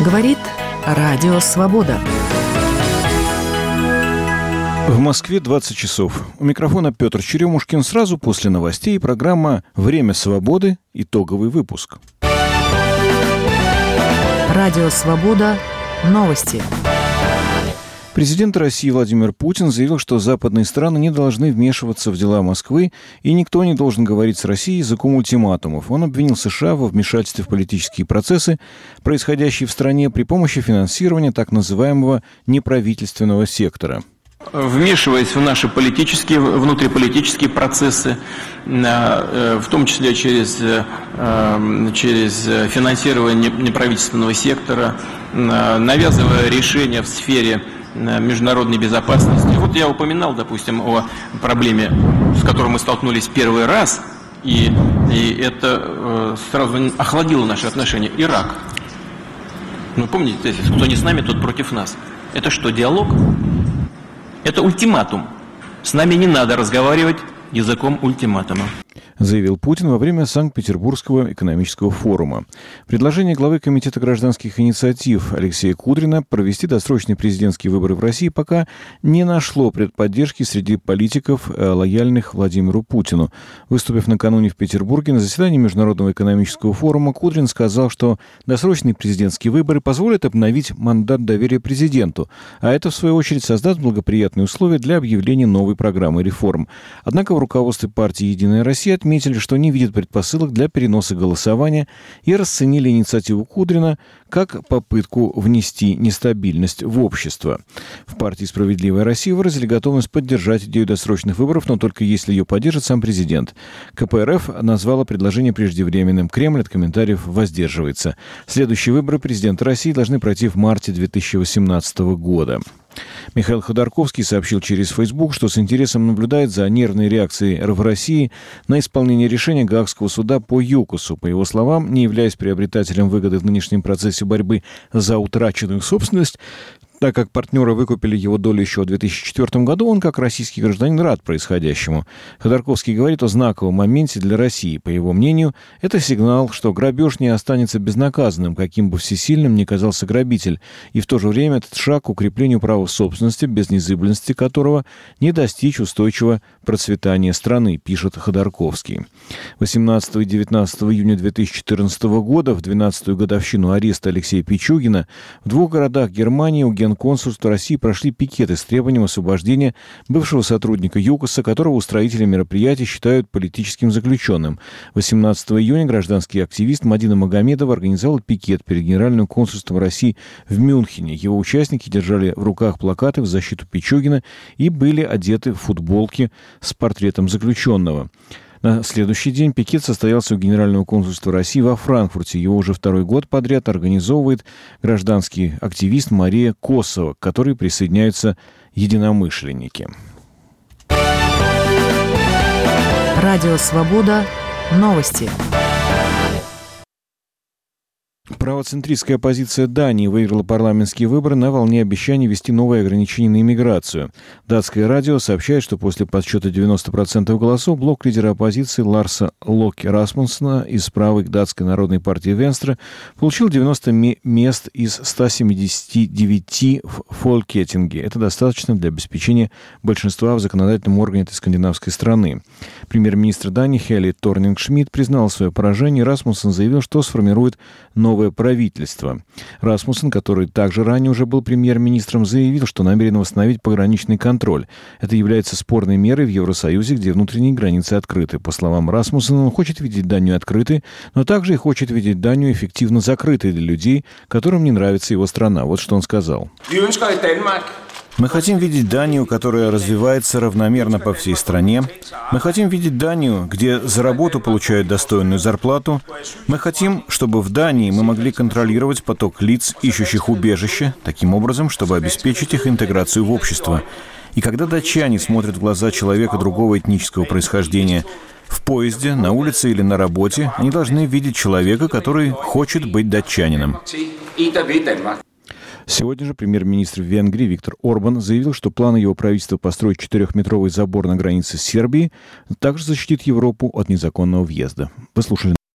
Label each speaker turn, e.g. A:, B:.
A: Говорит Радио Свобода.
B: В Москве 20 часов. У микрофона Петр Черемушкин. Сразу после новостей программа «Время свободы». Итоговый выпуск.
A: Радио Свобода. Новости.
B: Президент России Владимир Путин заявил, что западные страны не должны вмешиваться в дела Москвы, и никто не должен говорить с Россией языком ультиматумов. Он обвинил США во вмешательстве в политические процессы, происходящие в стране при помощи финансирования так называемого неправительственного сектора.
C: Вмешиваясь в наши политические, внутриполитические процессы, в том числе через финансирование неправительственного сектора, навязывая решения в сфере международной безопасности. Вот я упоминал, допустим, о проблеме, с которой мы столкнулись первый раз, и это сразу охладило наши отношения. Ирак. Ну, помните тезис, кто не с нами, тот против нас. Это что, диалог? Это ультиматум. С нами не надо разговаривать языком ультиматума,
B: заявил Путин во время Санкт-Петербургского экономического форума. Предложение главы Комитета гражданских инициатив Алексея Кудрина провести досрочные президентские выборы в России пока не нашло поддержки среди политиков, лояльных Владимиру Путину. Выступив накануне в Петербурге на заседании Международного экономического форума, Кудрин сказал, что досрочные президентские выборы позволят обновить мандат доверия президенту, а это, в свою очередь, создаст благоприятные условия для объявления новой программы реформ. Однако в руководстве партии «Единая Россия» отметили, что не видят предпосылок для переноса голосования и расценили инициативу Кудрина как попытку внести нестабильность в общество. В партии «Справедливая Россия» выразили готовность поддержать идею досрочных выборов, но только если ее поддержит сам президент. КПРФ назвала предложение преждевременным. Кремль от комментариев воздерживается. Следующие выборы президента России должны пройти в марте 2018 года. Михаил Ходорковский сообщил через Facebook, что с интересом наблюдает за нервной реакцией в России на исполнение решения Гаагского суда по ЮКОСу. По его словам, не являясь приобретателем выгоды в нынешнем процессе борьбы за утраченную собственность, так как партнеры выкупили его долю еще в 2004 году, он, как российский гражданин, рад происходящему. Ходорковский говорит о знаковом моменте для России. По его мнению, это сигнал, что грабеж не останется безнаказанным, каким бы всесильным ни казался грабитель. И в то же время этот шаг к укреплению права собственности, без незыблемости которого не достичь устойчивого процветания страны, пишет Ходорковский. 18 и 19 июня 2014 года, в 12-ю годовщину ареста Алексея Пичугина, в двух городах Германии у Генконсульства России прошли пикеты с требованием освобождения бывшего сотрудника ЮКОСа, которого устроители мероприятий считают политическим заключенным. 18 июня гражданский активист Мадина Магомедова организовал пикет перед Генеральным консульством России в Мюнхене. Его участники держали в руках плакаты в защиту Пичугина и были одеты в футболки с портретом заключенного. На следующий день пикет состоялся у Генерального консульства России во Франкфурте. Его уже второй год подряд организовывает гражданский активист Мария Косова, к которой присоединяются единомышленники.
A: Радио Свобода. Новости.
B: Правоцентристская оппозиция Дании выиграла парламентские выборы на волне обещаний ввести новые ограничения на иммиграцию. Датское радио сообщает, что после подсчета 90% голосов блок лидера оппозиции Ларса Локе Расмуссена из правой датской народной партии Венстре получил 90 мест из 179 в Фолькетинге. Это достаточно для обеспечения большинства в законодательном органе этой скандинавской страны. Премьер-министр Дании Хелли Торнинг-Шмидт признал свое поражение. Расмуссен заявил, что сформирует новое правительство. Расмуссен, который также ранее уже был премьер-министром, заявил, что намерен восстановить пограничный контроль. Это является спорной мерой в Евросоюзе, где внутренние границы открыты. По словам Расмуссена, он хочет видеть Данию открытой, но также и хочет видеть Данию эффективно закрытой для людей, которым не нравится его страна. Вот что он сказал. Мы хотим видеть Данию, которая развивается равномерно по всей стране. Мы хотим видеть Данию, где за работу получают достойную зарплату. Мы хотим, чтобы в Дании мы могли контролировать поток лиц, ищущих убежище, таким образом, чтобы обеспечить их интеграцию в общество. И когда датчане смотрят в глаза человека другого этнического происхождения в поезде, на улице или на работе, они должны видеть человека, который хочет быть датчанином. Сегодня же премьер-министр Венгрии Виктор Орбан заявил, что планы его правительства построить 4-метровый забор на границе с Сербией также защитит Европу от незаконного въезда. Вы слушали